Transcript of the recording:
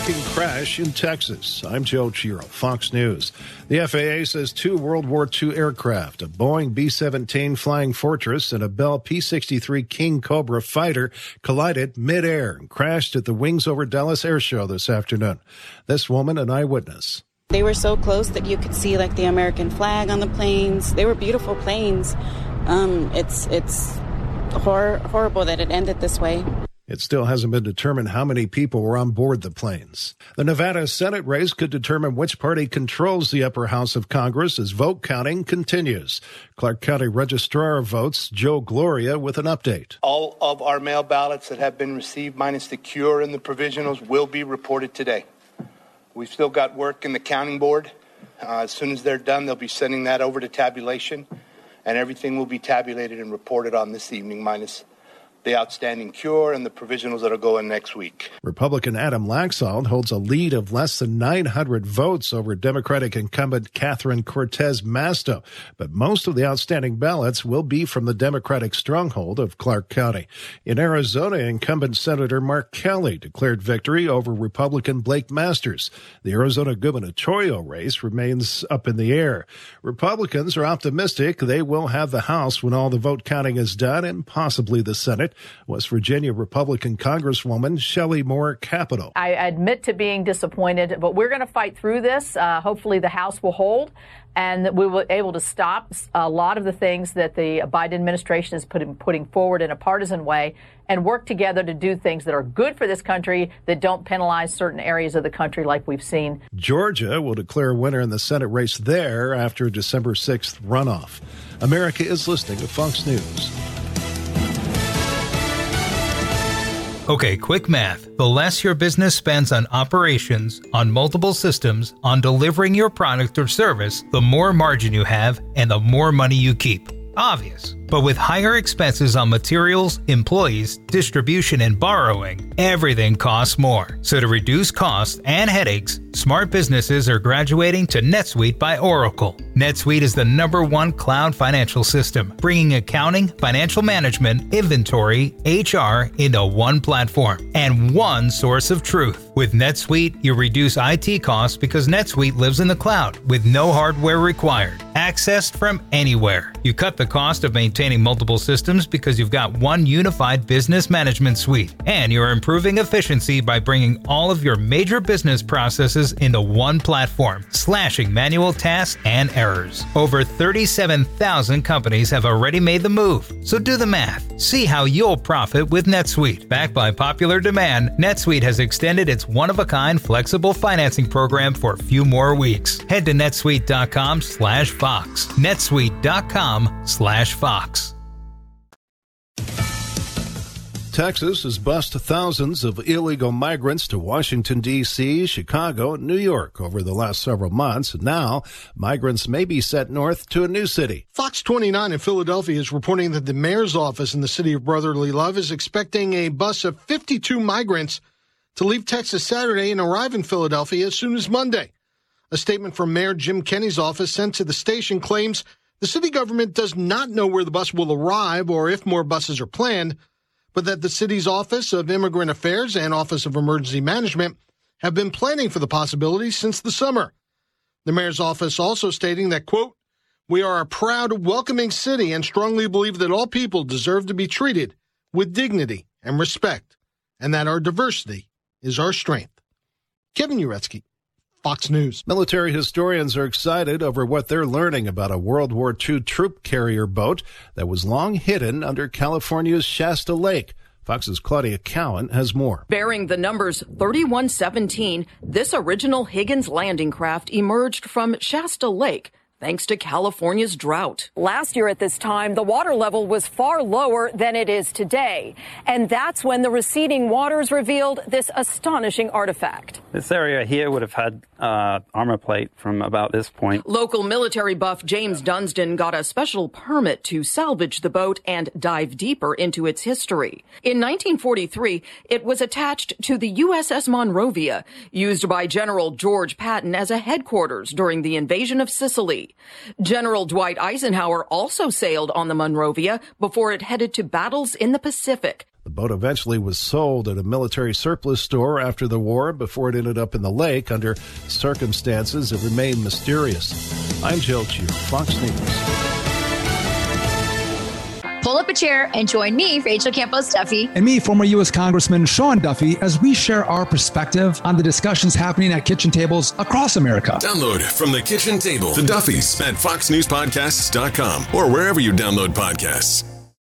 shocking crash in Texas. I'm Joe Chiro, Fox News. The FAA says 2 World War II aircraft, a Boeing B-17 Flying Fortress and a Bell P-63 King Cobra fighter, collided midair and crashed at the Wings Over Dallas Air Show this afternoon. This woman, an eyewitness. They were so close that you could see like the American flag on the planes. They were beautiful planes. It's horrible that it ended this way. It still hasn't been determined how many people were on board the planes. The Nevada Senate race could determine which party controls the upper house of Congress as vote counting continues. Clark County Registrar of Votes, Joe Gloria, with an update. All of our mail ballots that have been received, minus the cure and the provisionals, will be reported today. We've still got work in the counting board. As soon as they're done, they'll be sending that over to tabulation, and everything will be tabulated and reported on this evening, minus the outstanding cure and the provisionals that'll go in next week. Republican Adam Laxalt holds a lead of less than 900 votes over Democratic incumbent Catherine Cortez Masto, but most of the outstanding ballots will be from the Democratic stronghold of Clark County. In Arizona, incumbent Senator Mark Kelly declared victory over Republican Blake Masters. The Arizona gubernatorial race remains up in the air. Republicans are optimistic they will have the House when all the vote counting is done and possibly the Senate. West Virginia Republican Congresswoman Shelley Moore Capito. I admit to being disappointed, but we're going to fight through this. Hopefully the House will hold and that we will be able to stop a lot of the things that the Biden administration is putting forward in a partisan way and work together to do things that are good for this country that don't penalize certain areas of the country like we've seen. Georgia will declare a winner in the Senate race there after December 6th runoff. America is listening to Fox News. Okay, quick math. The less your business spends on operations, on multiple systems, on delivering your product or service, the more margin you have and the more money you keep. Obvious. But with higher expenses on materials, employees, distribution, and borrowing, everything costs more. So to reduce costs and headaches, smart businesses are graduating to NetSuite by Oracle. NetSuite is the #1 cloud financial system, bringing accounting, financial management, inventory, HR into one platform and one source of truth. With NetSuite, you reduce IT costs because NetSuite lives in the cloud with no hardware required, accessed from anywhere. You cut the cost of maintaining multiple systems because you've got one unified business management suite, and you're improving efficiency by bringing all of your major business processes into one platform, slashing manual tasks and errors. Over 37,000 companies have already made the move, so do the math. See how you'll profit with NetSuite. Backed by popular demand, NetSuite has extended its one-of-a-kind flexible financing program for a few more weeks. Head to netsuite.com/Fox. netsuite.com/Fox. Texas has bused thousands of illegal migrants to Washington, D.C., Chicago, and New York over the last several months. Now, migrants may be set north to a new city. Fox 29 in Philadelphia is reporting that the mayor's office in the city of brotherly love is expecting a bus of 52 migrants to leave Texas Saturday and arrive in Philadelphia as soon as Monday. A statement from Mayor Jim Kenney's office sent to the station claims the city government does not know where the bus will arrive or if more buses are planned, but that the city's Office of Immigrant Affairs and Office of Emergency Management have been planning for the possibility since the summer. The mayor's office also stating that, quote, "We are a proud, welcoming city and strongly believe that all people deserve to be treated with dignity and respect, and that our diversity is our strength." Kevin Uretsky, Fox News. Military historians are excited over what they're learning about a World War II troop carrier boat that was long hidden under California's Shasta Lake. Fox's Claudia Cowan has more. Bearing the numbers 3117, this original Higgins landing craft emerged from Shasta Lake, thanks to California's drought. Last year at this time, the water level was far lower than it is today. And that's when the receding waters revealed this astonishing artifact. This area here would have had armor plate from about this point. Local military buff James Dunsden got a special permit to salvage the boat and dive deeper into its history. In 1943, it was attached to the USS Monrovia, used by General George Patton as a headquarters during the invasion of Sicily. General Dwight Eisenhower also sailed on the Monrovia before it headed to battles in the Pacific. The boat eventually was sold at a military surplus store after the war before it ended up in the lake under circumstances that remain mysterious. I'm Joe Chu, Fox News. Pull up a chair and join me, Rachel Campos Duffy. And me, former U.S. Congressman Sean Duffy, as we share our perspective on the discussions happening at kitchen tables across America. Download From the Kitchen Table, The Duffys, at foxnewspodcasts.com or wherever you download podcasts.